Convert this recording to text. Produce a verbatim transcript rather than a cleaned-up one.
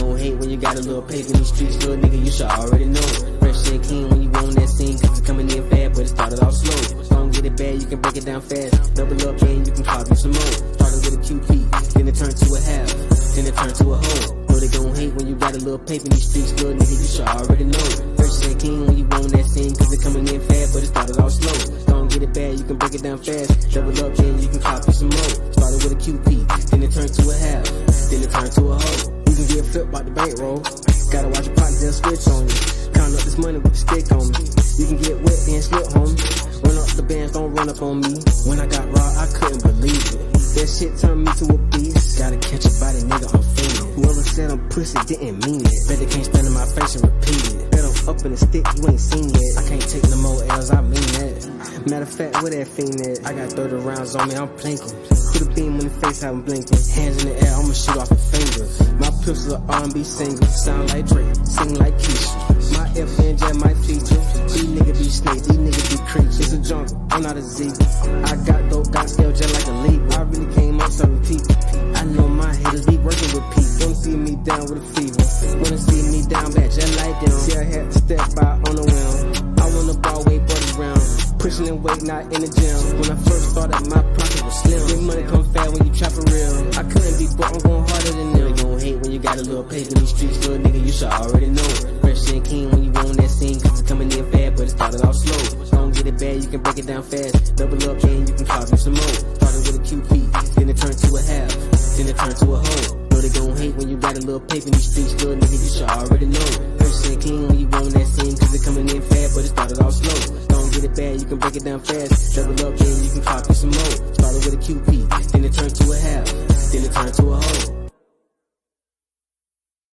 gon' hate when you got a little paper in these streets, little nigga, you should already know. Fresh and clean when you on that scene, cause it's coming in fast, but it started off slow. Don't get it bad, you can break it down fast. Double up, and you can copy some more. Started with a Q P, then it turned to a half, then it turned to a hoe. Know they gon' hate when you got a little paper in these streets, little nigga, you should already know. Fresh and clean when you on that scene, cause it's coming in fast, but it started off slow. Don't get it bad, you can break it down fast. Double up, then you can copy some more. Started with a Q P, then it turned to a half, then it turned to a hoe. You can get flipped by the bankroll. Gotta watch your pockets, they'll switch on you. Count up this money with a stick on me. You can get wet and slip, homie. Run up the bands, don't run up on me. When I got raw, I couldn't believe it. That shit turned me to a beast. Gotta catch a body, nigga, I'm feeling. Whoever said I'm pussy didn't mean it. Bet they can't stand in my face and repeat it. Bet I'm up in the stick, you ain't seen it. I can't take no more L's, I mean that. Matter of fact, where that fiend at? I got thirty rounds on me, I'm plinking. Put a beam in the face, I'm blinking. Hands in the air, I'ma shoot off a finger. My pistol R and B singer, sound like Drake, sing like Keisha. My F N J might feature. These niggas be snakes, these niggas be creatures. It's a jungle, I'm not a zebra. I got dope, got scale just like a leap. I really came up serving people. I know my haters be working with people. Don't see me down with a fever. Wanna see me down bad just like them. See, I had to step by on the whim. I want the ball way buddy round. Pushing and weight, not in the gym. When I first started, my pocket was slim. Big money come fast when you trap for real. I couldn't be broke, I'm going harder than them. You gon' hate when you got a little paper in these streets, little nigga, you should already know. Fresh and clean when you on that scene, cause it's coming in fast, but it started off slow. Don't get it bad, you can break it down fast. Double up, and you can copy some more. Started with a Q P, then it turned to a half, then it turned to a hoe. Know they gon' hate when you got a little paper in these streets, little nigga, you should already know. Fresh and clean when you on that scene, cause it's coming in fast, but it started off slow. Don't get it bad, you can break it down fast. Double up, then you can copy some more. Started with a Q P, then it turned to a